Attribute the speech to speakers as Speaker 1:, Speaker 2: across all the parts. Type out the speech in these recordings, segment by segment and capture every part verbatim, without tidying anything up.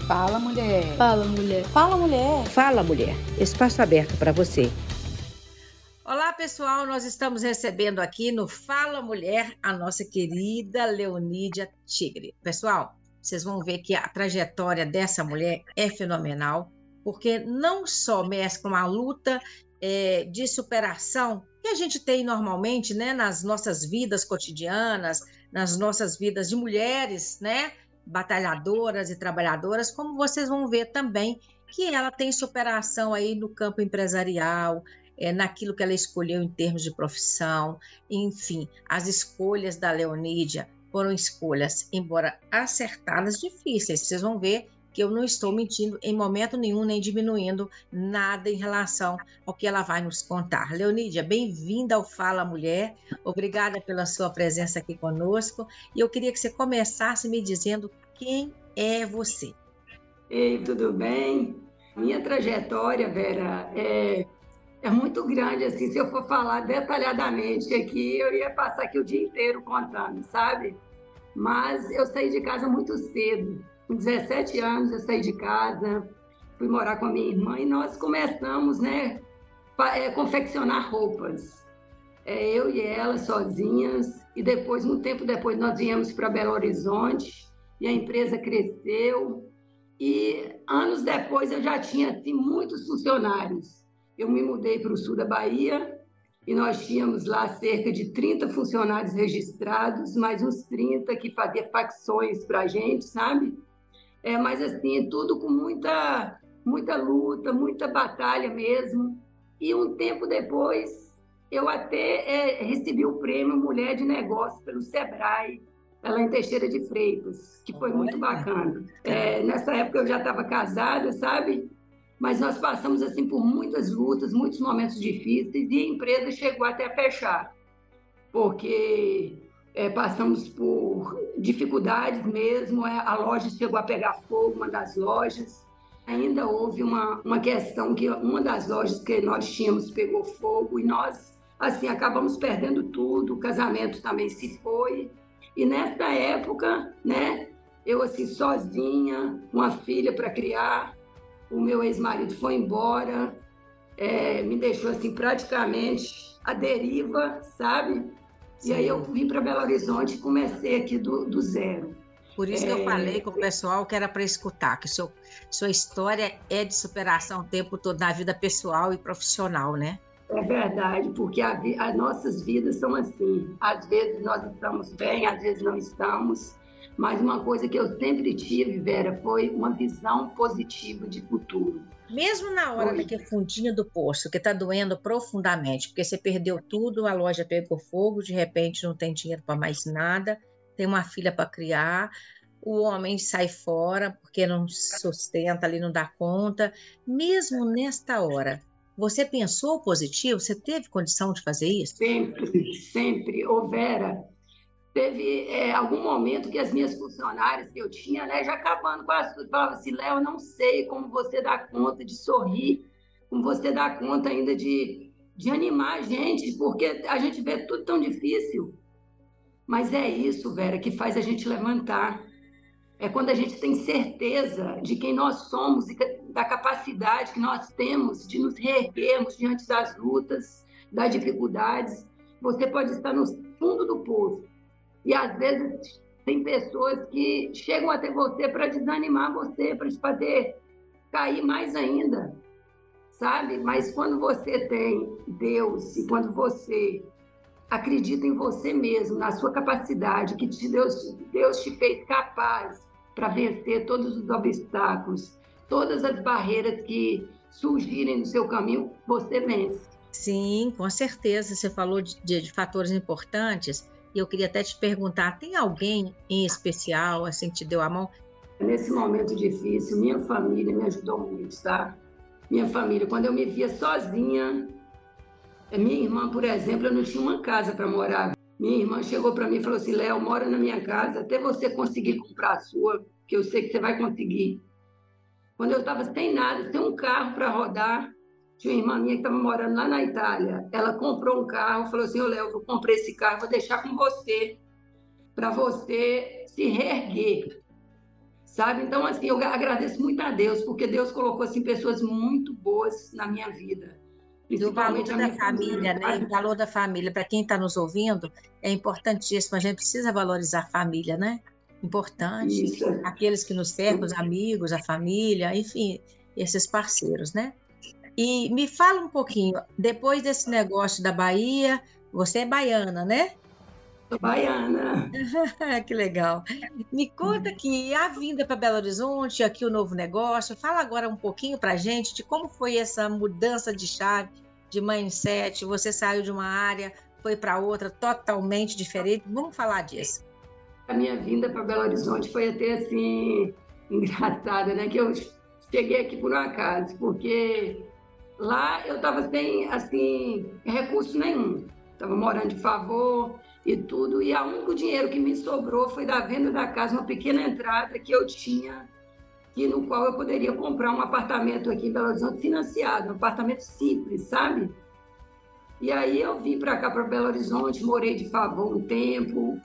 Speaker 1: Fala, mulher.
Speaker 2: Fala, mulher.
Speaker 1: Fala, mulher.
Speaker 3: Fala, mulher. Espaço aberto para você.
Speaker 4: Olá, pessoal. Nós estamos recebendo aqui no Fala Mulher a nossa querida Leonídia Tigre. Pessoal, vocês vão ver que a trajetória dessa mulher é fenomenal, porque não só mescla uma luta é, de superação que a gente tem normalmente, né, nas nossas vidas cotidianas, nas nossas vidas de mulheres, né, batalhadoras e trabalhadoras, como vocês vão ver também que ela tem superação aí no campo empresarial, é, naquilo que ela escolheu em termos de profissão, enfim, as escolhas da Leonídia foram escolhas, embora acertadas, difíceis. Vocês vão ver que eu não estou mentindo em momento nenhum, nem diminuindo nada em relação ao que ela vai nos contar. Leonídia, bem-vinda ao Fala Mulher, obrigada pela sua presença aqui conosco, e eu queria que você começasse me dizendo quem é você.
Speaker 5: Ei, tudo bem? Minha trajetória, Vera, é, é muito grande, assim, se eu for falar detalhadamente aqui, eu ia passar aqui o dia inteiro contando, sabe? Mas eu saí de casa muito cedo. Com dezessete anos eu saí de casa, fui morar com a minha irmã e nós começamos, né, a confeccionar roupas. É, eu e ela sozinhas, e depois, um tempo depois, nós viemos para Belo Horizonte e a empresa cresceu. E anos depois eu já tinha assim, muitos funcionários. Eu me mudei para o sul da Bahia e nós tínhamos lá cerca de trinta funcionários registrados, mais uns trinta que faziam facções para a gente, sabe? É, mas assim, tudo com muita, muita luta, muita batalha mesmo. E um tempo depois, eu até é, recebi o prêmio Mulher de Negócio pelo Sebrae, ela em Teixeira de Freitas, que foi muito bacana. É, nessa época eu já estava casada, sabe? Mas nós passamos assim por muitas lutas, muitos momentos difíceis, e a empresa chegou até a fechar, porque é, passamos por dificuldades mesmo, é, a loja chegou a pegar fogo, uma das lojas. Ainda houve uma, uma questão que uma das lojas que nós tínhamos pegou fogo, e nós assim, acabamos perdendo tudo, o casamento também se foi. E nessa época, né, eu assim, sozinha, uma filha para criar, o meu ex-marido foi embora, é, me deixou assim, praticamente à deriva, sabe? Sim. E aí eu vim para Belo Horizonte e comecei aqui do, do zero.
Speaker 4: Por isso é... que eu falei com o pessoal que era para escutar, que seu, sua história é de superação o tempo todo na vida pessoal e profissional, né?
Speaker 5: É verdade, porque a, as nossas vidas são assim. Às vezes nós estamos bem, às vezes não estamos. Mas uma coisa que eu sempre tive, Vera, foi uma visão positiva de futuro.
Speaker 4: Mesmo na hora
Speaker 5: Hoje...
Speaker 4: daquele fundinho do poço, que está doendo profundamente, porque você perdeu tudo, a loja pegou fogo, de repente não tem dinheiro para mais nada, tem uma filha para criar, o homem sai fora porque não sustenta ali, não dá conta. Mesmo nesta hora, você pensou positivo? Você teve condição de fazer isso?
Speaker 5: Sempre, sempre. Ô, Vera, teve é, algum momento que as minhas funcionárias que eu tinha, né, já acabando com as coisas, falavam assim, Léo, eu não sei como você dá conta de sorrir, como você dá conta ainda de, de animar a gente, porque a gente vê tudo tão difícil. Mas é isso, Vera, que faz a gente levantar. É quando a gente tem certeza de quem nós somos e da capacidade que nós temos de nos reerguermos diante das lutas, das dificuldades. Você pode estar no fundo do poço e, às vezes, tem pessoas que chegam até você para desanimar você, para te fazer cair mais ainda, sabe? Mas quando você tem Deus e quando você acredita em você mesmo, na sua capacidade, que Deus, Deus te fez capaz para vencer todos os obstáculos, todas as barreiras que surgirem no seu caminho, você vence.
Speaker 4: Sim, com certeza. Você falou de, de, de fatores importantes e eu queria até te perguntar, tem alguém em especial, assim, que te deu a mão?
Speaker 5: Nesse momento difícil, minha família me ajudou muito, tá? Minha família, quando eu me via sozinha, minha irmã, por exemplo, eu não tinha uma casa para morar. Minha irmã chegou para mim e falou assim, Léo, mora na minha casa até você conseguir comprar a sua, que eu sei que você vai conseguir. Quando eu estava sem nada, sem um carro para rodar, tinha uma irmã minha que estava morando lá na Itália. Ela comprou um carro, falou assim, ô Léo, eu comprei esse carro, vou deixar com você, para você se reerguer. sabe? Então, assim, eu agradeço muito a Deus, porque Deus colocou, assim, pessoas muito boas na minha vida,
Speaker 4: E o valor
Speaker 5: principalmente a
Speaker 4: da
Speaker 5: minha
Speaker 4: família,
Speaker 5: família,
Speaker 4: né? E o
Speaker 5: sabe?
Speaker 4: valor da família, para quem está nos ouvindo, é importantíssimo. A gente precisa valorizar a família, né? Importante.
Speaker 5: Isso.
Speaker 4: Aqueles que nos cercam, os amigos, a família, enfim, esses parceiros, né? E me fala um pouquinho, depois desse negócio da Bahia, você é baiana, né?
Speaker 5: Sou baiana.
Speaker 4: Que legal. Me conta que a vinda para Belo Horizonte, aqui o novo negócio, fala agora um pouquinho para a gente de como foi essa mudança de chave, de mindset. Você saiu de uma área, foi para outra totalmente diferente. Vamos falar disso.
Speaker 5: A minha vinda para Belo Horizonte foi até, assim, engraçada, né? Que eu cheguei aqui por um acaso, porque lá eu estava sem, assim, recurso nenhum. Estava morando de favor e tudo. E o único dinheiro que me sobrou foi da venda da casa, uma pequena entrada que eu tinha, que, no qual eu poderia comprar um apartamento aqui em Belo Horizonte financiado, um apartamento simples, sabe? E aí eu vim para cá, para Belo Horizonte, morei de favor um tempo,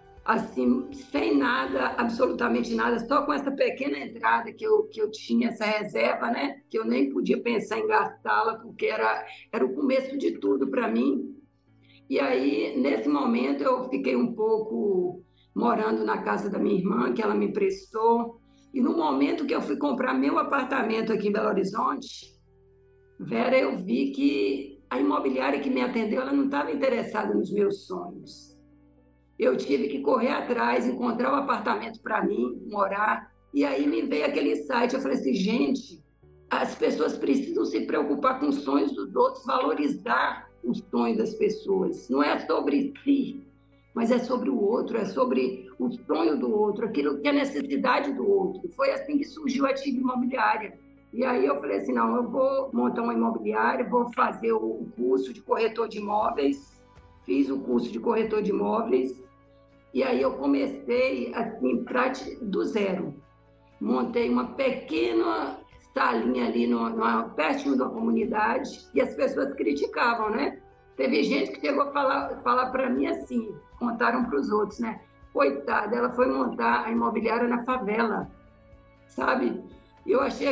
Speaker 5: assim, sem nada, absolutamente nada, só com essa pequena entrada que eu, que eu tinha, essa reserva, né? Que eu nem podia pensar em gastá-la, porque era, era o começo de tudo para mim. E aí, nesse momento, eu fiquei um pouco morando na casa da minha irmã, que ela me emprestou. E no momento que eu fui comprar meu apartamento aqui em Belo Horizonte, Vera, eu vi que a imobiliária que me atendeu, ela não estava interessada nos meus sonhos. Eu tive que correr atrás, encontrar um apartamento para mim, morar. E aí me veio aquele insight. Eu falei assim, gente, as pessoas precisam se preocupar com os sonhos dos outros, valorizar os sonhos das pessoas. Não é sobre si, mas é sobre o outro, é sobre o sonho do outro, aquilo que é necessidade do outro. Foi assim que surgiu a Ativa Imobiliária. E aí eu falei assim, não, eu vou montar uma imobiliária, vou fazer o curso de corretor de imóveis. Fiz o curso de corretor de imóveis. E aí eu comecei assim, do zero. Montei uma pequena salinha ali no, no, perto da comunidade e as pessoas criticavam, né? Teve gente que chegou a falar, falar para mim assim, contaram para os outros, né? Coitada, ela foi montar a imobiliária na favela, sabe? Eu achei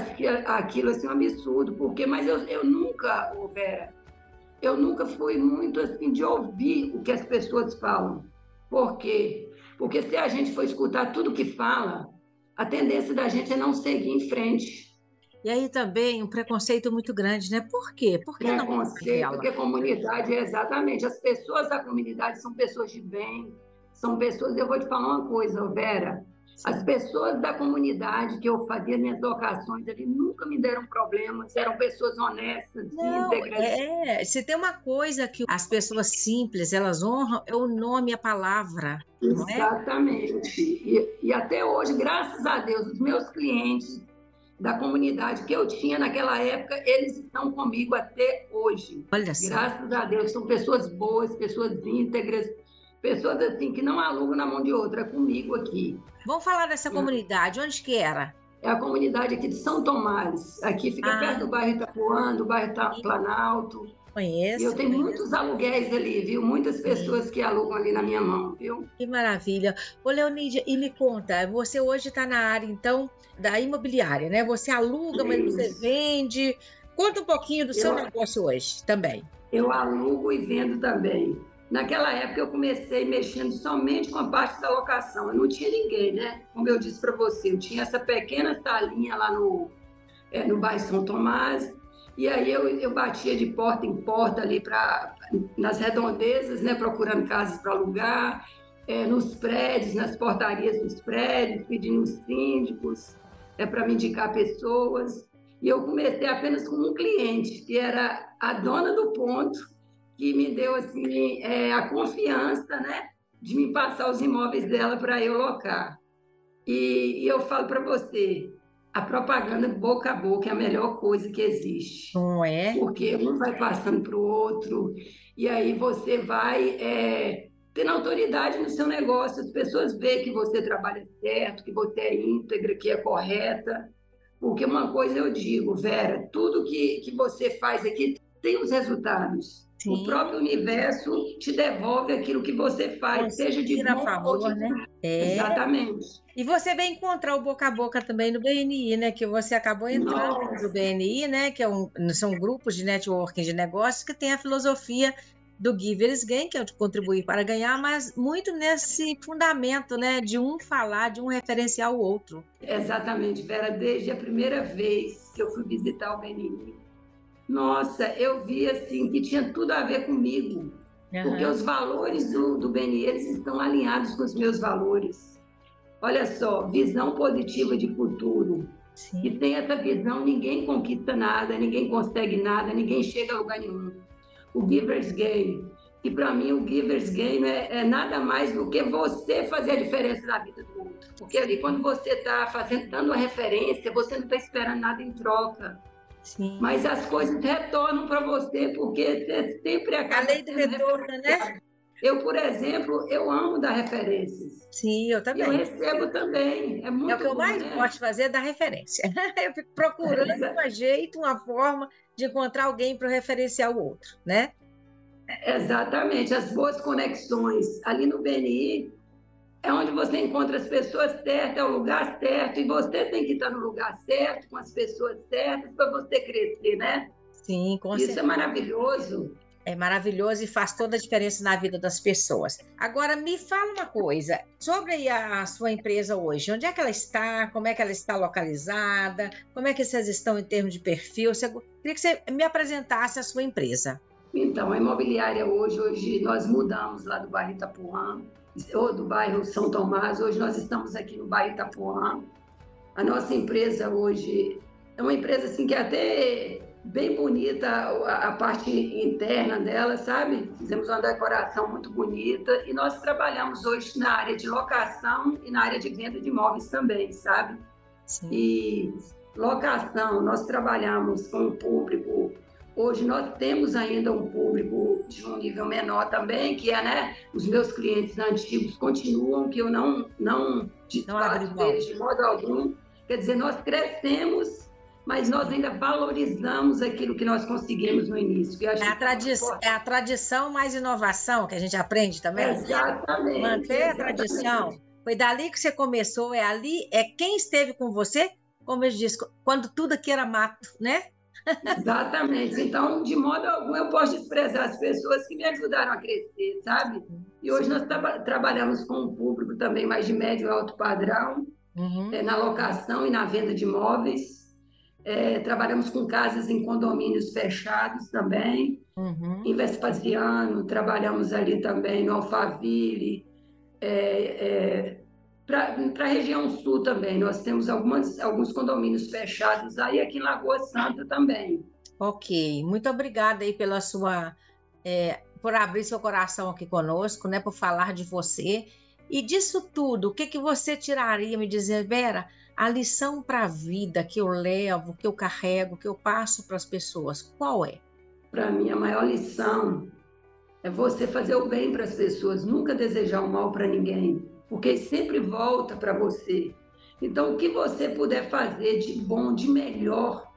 Speaker 5: aquilo assim um absurdo, porque, mas eu, eu nunca, Vera, eu nunca fui muito assim de ouvir o que as pessoas falam. Por quê? Porque se a gente for escutar tudo que fala, a tendência da gente é não seguir em frente.
Speaker 4: E aí também um preconceito muito grande, né? Por quê? Por que não
Speaker 5: Preconceito, porque a comunidade é exatamente. As pessoas da comunidade são pessoas de bem, são pessoas. Eu vou te falar uma coisa, Vera. As pessoas da comunidade que eu fazia minhas locações ali nunca me deram problemas, eram pessoas honestas,
Speaker 4: Não,
Speaker 5: íntegras.
Speaker 4: é, se tem uma coisa que as pessoas simples, elas honram, é o nome e a palavra, não é?
Speaker 5: Exatamente. E, e até hoje, graças a Deus, os meus clientes da comunidade que eu tinha naquela época, eles estão comigo até hoje.
Speaker 4: Olha só.
Speaker 5: Graças a Deus, são pessoas boas, pessoas íntegras, pessoas assim que não alugam na mão de outra, é comigo aqui.
Speaker 4: Vamos falar dessa comunidade, onde que era?
Speaker 5: É a comunidade aqui de São Tomás, aqui fica ah, perto do bairro Itapuã, do bairro Planalto.
Speaker 4: Conheço.
Speaker 5: E eu tenho
Speaker 4: conheço.
Speaker 5: muitos aluguéis ali, viu? Muitas pessoas Sim. que alugam ali na minha mão, viu?
Speaker 4: Que maravilha. Ô, Leonídia, e me conta, você hoje está na área, então, da imobiliária, né? Você aluga, Isso. mas você vende. Conta um pouquinho do eu, seu negócio hoje também.
Speaker 5: Eu alugo e vendo também. Naquela época eu comecei mexendo somente com a parte da locação. Eu não tinha ninguém, né? Como eu disse para você, eu tinha essa pequena salinha lá no, é, no bairro São Tomás. E aí eu, eu batia de porta em porta ali pra, nas redondezas, né? Procurando casas para alugar, é, nos prédios, nas portarias dos prédios, pedindo os síndicos é, para me indicar pessoas. E eu comecei apenas com um cliente, que era a dona do ponto, que me deu assim, é, a confiança, né, de me passar os imóveis dela para eu locar. E, e eu falo para você, a propaganda boca a boca é a melhor coisa que existe.
Speaker 4: Não é?
Speaker 5: Porque um vai passando para o outro, e aí você vai é, tendo autoridade no seu negócio, as pessoas veem que você trabalha certo, que você é íntegra, que é correta. Porque uma coisa eu digo, Vera, tudo que, que você faz aqui tem os resultados. o
Speaker 4: Sim.
Speaker 5: próprio universo te devolve aquilo que você faz, seja de
Speaker 4: Conspira a
Speaker 5: bom ou
Speaker 4: favor,
Speaker 5: de
Speaker 4: né?
Speaker 5: ruim.
Speaker 4: É.
Speaker 5: Exatamente.
Speaker 4: E você vai encontrar o boca a boca também no B N I, né? Que você acabou entrando no
Speaker 5: Nossa,
Speaker 4: B N I, né? Que é um, são grupos de networking de negócios que tem a filosofia do Givers Gain, que é o de contribuir para ganhar, mas muito nesse fundamento, né? De um falar, de um referenciar o outro.
Speaker 5: exatamente, Vera. Desde a primeira vez que eu fui visitar o B N I, nossa, eu vi assim que tinha tudo a ver comigo, porque
Speaker 4: Aham.
Speaker 5: os valores do, do B N I eles estão alinhados com os meus valores. Olha só, visão positiva de futuro. E
Speaker 4: Sim.
Speaker 5: tem essa visão, ninguém conquista nada, ninguém consegue nada, ninguém chega a lugar nenhum. O Giver's Gain, que para mim o Giver's Gain é, é nada mais do que você fazer a diferença na vida do outro. Porque ali quando você está fazendo, dando a referência, você não está esperando nada em troca.
Speaker 4: Sim.
Speaker 5: Mas as coisas retornam para você, porque você sempre acaba
Speaker 4: A lei do
Speaker 5: sendo
Speaker 4: retorno, né?
Speaker 5: referenciado. Eu, por exemplo, eu amo dar referências.
Speaker 4: Sim, eu
Speaker 5: E eu
Speaker 4: também.
Speaker 5: recebo também. É
Speaker 4: É o
Speaker 5: muito
Speaker 4: que eu
Speaker 5: bom,
Speaker 4: mais
Speaker 5: né?
Speaker 4: gosto de fazer, é dar referência. Eu fico procurando um jeito, uma forma de encontrar alguém para referenciar o outro, né?
Speaker 5: Exatamente. As boas conexões. Ali no B N I é onde você encontra as pessoas certas, é o lugar certo, e você tem que estar no lugar certo, com as pessoas certas, para você crescer, né?
Speaker 4: Sim, com
Speaker 5: Isso é
Speaker 4: certeza.
Speaker 5: maravilhoso.
Speaker 4: É maravilhoso e faz toda a diferença na vida das pessoas. Agora, me fala uma coisa sobre a sua empresa hoje. Onde é que ela está? Como é que ela está localizada? Como é que vocês estão em termos de perfil? Você- Queria que você me apresentasse a sua empresa.
Speaker 5: Então, a imobiliária hoje, hoje nós mudamos lá do bairro Itapuã, ou do bairro São Tomás, hoje nós estamos aqui no bairro Itapuã. A nossa empresa hoje é uma empresa assim que é até bem bonita a, a parte interna dela, sabe? Fizemos uma decoração muito bonita e nós trabalhamos hoje na área de locação e na área de venda de imóveis também, sabe?
Speaker 4: Sim.
Speaker 5: E locação, nós trabalhamos com um público. Hoje nós temos ainda um público de um nível menor também, que é, né, os meus clientes antigos continuam, que eu não, não desfaço deles de modo algum. Quer dizer, nós crescemos, mas nós ainda valorizamos aquilo que nós conseguimos no início. Que eu acho
Speaker 4: É a,
Speaker 5: que
Speaker 4: tradi é a tradição mais inovação que a gente aprende também.
Speaker 5: Exatamente.
Speaker 4: Manter a
Speaker 5: exatamente.
Speaker 4: tradição. Foi dali que você começou, é ali, é quem esteve com você, como eu disse, quando tudo aqui era mato, né?
Speaker 5: Exatamente. Então, de modo algum, eu posso desprezar as pessoas que me ajudaram a crescer, sabe? E hoje nós tra trabalhamos com um público também mais de médio e alto padrão,
Speaker 4: Uhum.
Speaker 5: é, na locação e na venda de imóveis. É, trabalhamos com casas em condomínios fechados também.
Speaker 4: Uhum.
Speaker 5: Em Vespasiano, trabalhamos ali também no Alphaville, é, é, para a região sul também. Nós temos algumas, alguns condomínios fechados aí, aqui em Lagoa Santa também.
Speaker 4: Ok, muito obrigada aí pela sua, é, por abrir seu coração aqui conosco, né, por falar de você. E disso tudo, o que, que você tiraria, me dizer, Vera, a lição para a vida que eu levo, que eu carrego, que eu passo para as pessoas, qual é?
Speaker 5: Para mim, a maior lição é você fazer o bem para as pessoas, nunca desejar o mal para ninguém, porque sempre volta para você. Então, o que você puder fazer de bom, de melhor,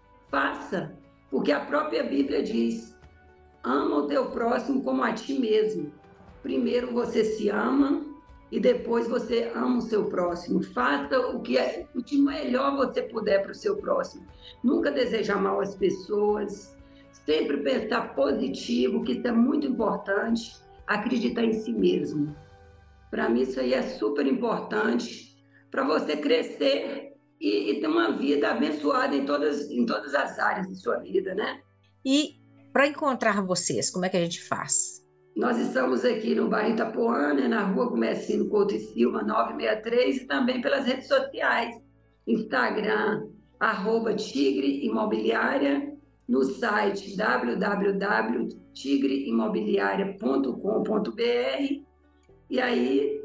Speaker 5: faça, porque a própria Bíblia diz: ama o teu próximo como a ti mesmo. Primeiro você se ama e depois você ama o seu próximo. Faça o que é o de melhor você puder para o seu próximo. Nunca desejar mal às pessoas, sempre pensar positivo, que isso é muito importante, acreditar em si mesmo. Para mim isso aí é super importante para você crescer e, e ter uma vida abençoada em todas, em todas as áreas da sua vida, né?
Speaker 4: E para encontrar vocês, como é que a gente faz?
Speaker 5: Nós estamos aqui no bairro Itapuã, né, na rua Comecino Couto e Silva, novecentos e sessenta e três, e também pelas redes sociais, Instagram, arroba Tigre Imobiliária, no site w w w ponto tigre imobiliária ponto com ponto b r, e aí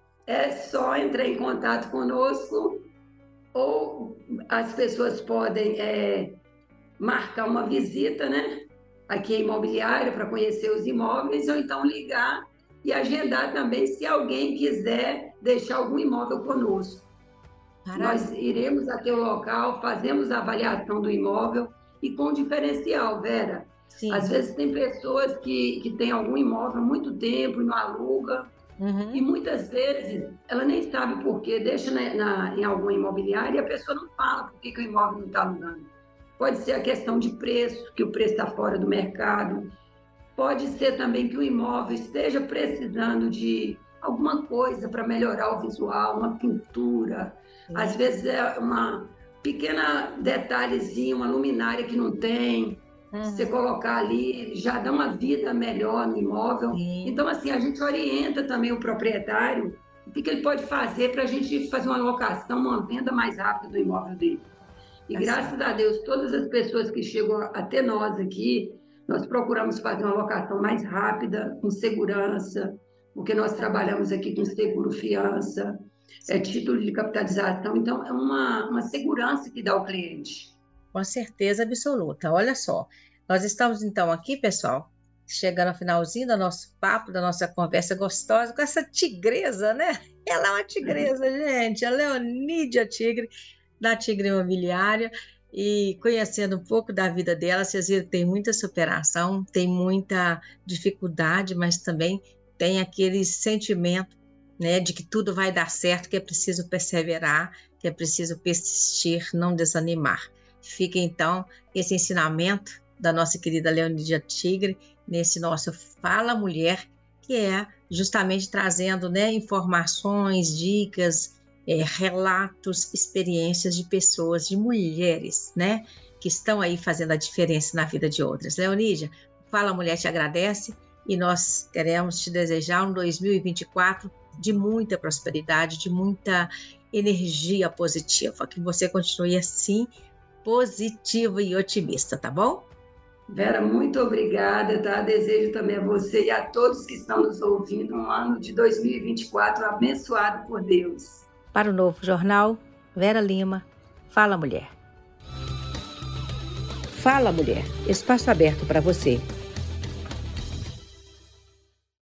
Speaker 5: é só entrar em contato conosco, ou as pessoas podem é, marcar uma visita, né? Aqui a imobiliária para conhecer os imóveis, ou então ligar e agendar também se alguém quiser deixar algum imóvel conosco. Maravilha. Nós iremos até o local, fazemos a avaliação do imóvel e com diferencial, Vera.
Speaker 4: Sim.
Speaker 5: Às vezes tem pessoas que, que têm algum imóvel há muito tempo e não aluga, uhum. E muitas vezes ela nem sabe por quê, deixa na, na, em alguma imobiliária e a pessoa não fala por que, que o imóvel não está alugando. Pode ser a questão de preço, que o preço está fora do mercado. Pode ser também que o imóvel esteja precisando de alguma coisa para melhorar o visual, uma pintura. Sim. Às vezes é uma pequena detalhezinho, uma luminária que não tem. Uhum. Você colocar ali, já dá uma vida melhor no imóvel. Sim. Então, assim, a gente orienta também o proprietário o que, que ele pode fazer para a gente fazer uma locação, uma venda mais rápida do imóvel dele. E, assim, graças a Deus, todas as pessoas que chegam até nós aqui, nós procuramos fazer uma locação mais rápida, com segurança, porque nós trabalhamos aqui com seguro fiança, é, título de capitalização, então é uma, uma segurança que dá ao cliente.
Speaker 4: Com certeza absoluta. Olha só, nós estamos então aqui, pessoal, chegando ao finalzinho do nosso papo, da nossa conversa gostosa, com essa tigresa, né? Ela é uma tigresa, gente, a Leonídia Tigre, da Tigre Imobiliária. E conhecendo um pouco da vida dela, vocês viram que tem muita superação, tem muita dificuldade, mas também tem aquele sentimento, né, de que tudo vai dar certo, que é preciso perseverar, que é preciso persistir, não desanimar. Fica então esse ensinamento da nossa querida Leonídia Tigre nesse nosso Fala Mulher, que é justamente trazendo, né, informações, dicas, É, relatos, experiências de pessoas, de mulheres, né, que estão aí fazendo a diferença na vida de outras. Leonídia, Fala Mulher te agradece e nós queremos te desejar um dois mil e vinte e quatro de muita prosperidade, de muita energia positiva, que você continue assim, positiva e otimista, tá bom?
Speaker 5: Vera, muito obrigada, tá? Desejo também a você e a todos que estão nos ouvindo um ano de dois mil e vinte e quatro abençoado por Deus.
Speaker 3: Para o Novo Jornal, Vera Lima, Fala Mulher. Fala Mulher, espaço aberto para você.